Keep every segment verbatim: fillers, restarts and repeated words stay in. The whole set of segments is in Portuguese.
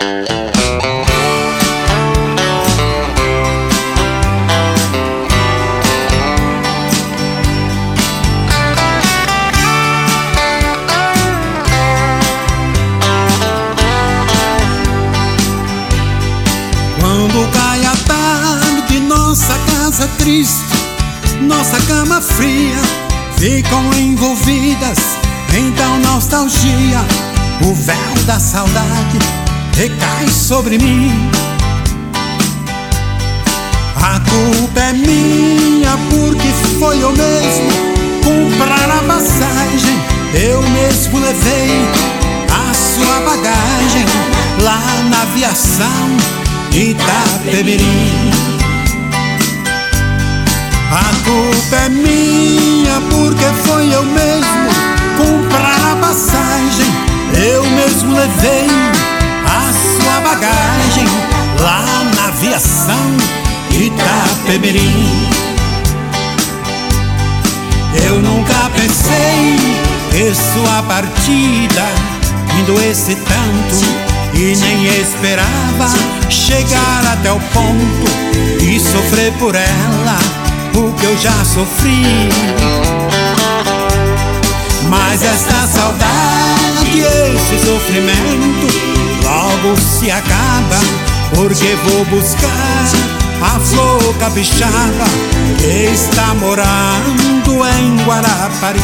Quando cai a tarde, nossa casa triste, nossa cama fria ficam envolvidas em tal nostalgia. O véu da saudade recai sobre mim. A culpa é minha porque foi eu mesmo comprar a passagem. Eu mesmo levei a sua bagagem lá na aviação Itapemirim. A culpa é minha porque foi eu mesmo comprar a passagem. Eu mesmo levei a sua bagagem lá na aviação Itapemirim. Eu nunca pensei que sua partida me doesse tanto, e nem esperava chegar até o ponto de sofrer por ela o que eu já sofri. Mas essa saudade, esse sofrimento logo se acaba, porque vou buscar a flor capixaba que está morando em Guarapari.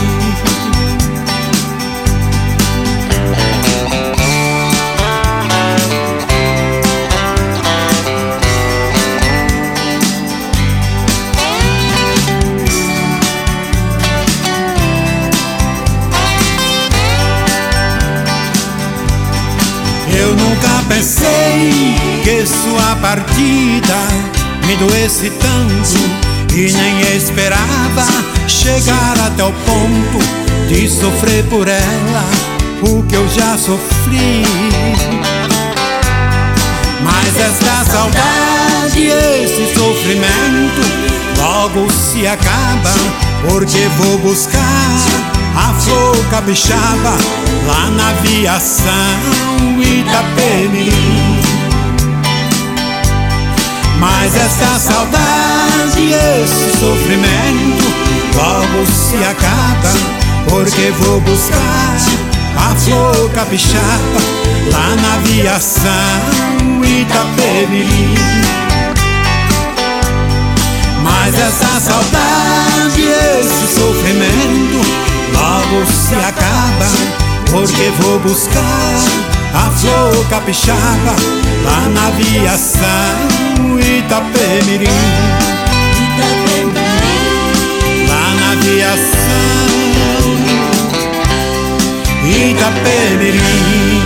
Eu nunca pensei que sua partida me doesse tanto, e nem esperava chegar até o ponto de sofrer por ela o que eu já sofri. Mas esta saudade, esse sofrimento logo se acaba, porque vou buscar a flor capixaba lá na aviação Itapemirim. Mas essa saudade, esse sofrimento logo se acaba, porque vou buscar a flor capixaba lá na aviação Itapemirim. Mas essa saudade, esse sofrimento logo se acaba, porque vou buscar a flor capixaba lá na aviação Itapemirim. Lá na aviação Itapemirim.